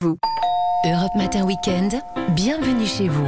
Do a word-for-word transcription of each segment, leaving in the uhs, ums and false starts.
Vous. Europe Matin Weekend, bienvenue chez vous.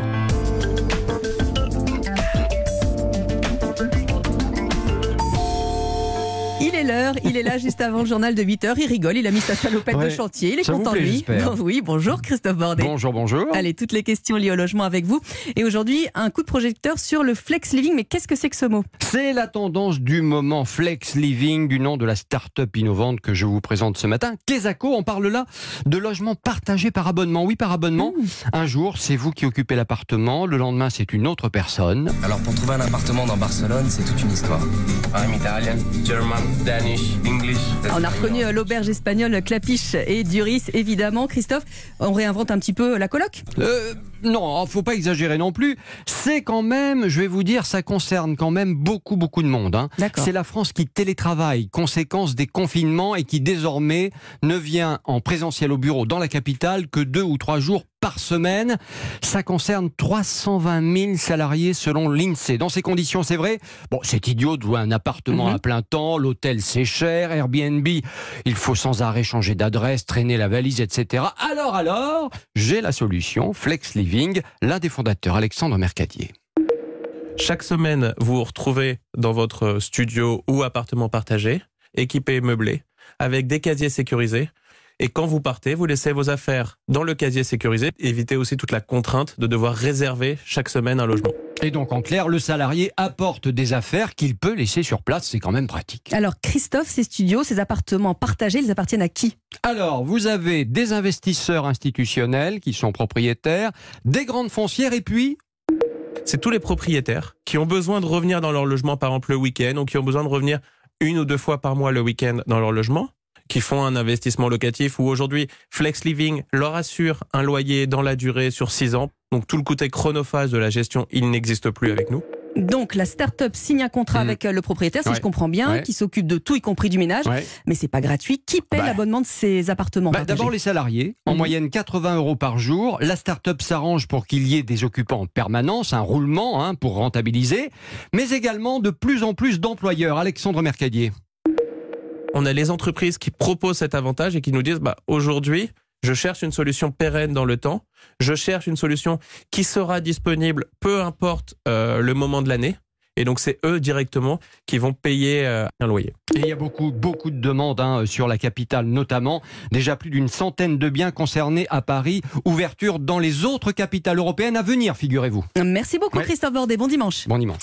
Il est l'heure, il est là juste avant le journal de huit heures, il rigole, il a mis sa salopette ouais, de chantier, il est ça content vous de plaît, lui. j'espère. Bon, oui, bonjour Christophe Bordet. Bonjour, bonjour. Allez, toutes les questions liées au logement avec vous. Et aujourd'hui, un coup de projecteur sur le flex living, mais qu'est-ce que c'est que ce mot ? C'est la tendance du moment flex living, du nom de la start-up innovante que je vous présente ce matin. Quesaco, on parle là de logement partagé par abonnement. Oui, par abonnement. Mmh. Un jour, c'est vous qui occupez l'appartement, le lendemain, c'est une autre personne. Alors pour trouver un appartement dans Barcelone, c'est toute une histoire. I'm Italian, German, Danish, English. On a reconnu l'auberge espagnole Clapiche et Duris, évidemment. Christophe, on réinvente un petit peu la coloc ? euh, Non, faut pas exagérer non plus. C'est quand même, je vais vous dire, ça concerne quand même beaucoup, beaucoup de monde. Hein. C'est la France qui télétravaille, conséquence des confinements, et qui désormais ne vient en présentiel au bureau dans la capitale que deux ou trois jours par semaine. Ça concerne trois cent vingt mille salariés selon l'INSEE. Dans ces conditions, c'est vrai, bon, c'est idiot de louer un appartement mmh. à plein temps, l'hôtel c'est cher, Airbnb, il faut sans arrêt changer d'adresse, traîner la valise, et cetera. Alors, alors, j'ai la solution, Flex Living, l'un des fondateurs, Alexandre Mercadier. Chaque semaine, vous vous retrouvez dans votre studio ou appartement partagé, équipé et meublé, avec des casiers sécurisés. Et quand vous partez, vous laissez vos affaires dans le casier sécurisé. Évitez aussi toute la contrainte de devoir réserver chaque semaine un logement. Et donc, en clair, le salarié apporte des affaires qu'il peut laisser sur place. C'est quand même pratique. Alors, Christophe, ces studios, ces appartements partagés, ils appartiennent à qui ? Alors, vous avez des investisseurs institutionnels qui sont propriétaires, des grandes foncières et puis... C'est tous les propriétaires qui ont besoin de revenir dans leur logement, par exemple, le week-end, ou qui ont besoin de revenir une ou deux fois par mois le week-end dans leur logement, qui font un investissement locatif où aujourd'hui Flex Living leur assure un loyer dans la durée sur six ans. Donc tout le côté chronophage de la gestion, il n'existe plus avec nous. Donc la start-up signe un contrat mmh. avec le propriétaire, si ouais. je comprends bien, ouais. qui s'occupe de tout, y compris du ménage. Ouais. Mais c'est pas gratuit. Qui paie bah. l'abonnement de ces appartements bah, D'abord les salariés, en mmh. moyenne quatre-vingts euros par jour. La start-up s'arrange pour qu'il y ait des occupants en permanence, un roulement hein, pour rentabiliser, mais également de plus en plus d'employeurs. Alexandre Mercadier. On a les entreprises qui proposent cet avantage et qui nous disent bah, aujourd'hui, je cherche une solution pérenne dans le temps, je cherche une solution qui sera disponible peu importe euh, le moment de l'année. Et donc, c'est eux directement qui vont payer euh, un loyer. Et il y a beaucoup, beaucoup de demandes hein, sur la capitale notamment. Déjà plus d'une centaine de biens concernés à Paris. Ouverture dans les autres capitales européennes à venir, figurez-vous. Merci beaucoup ouais. Christophe Bordet. Bon dimanche. Bon dimanche.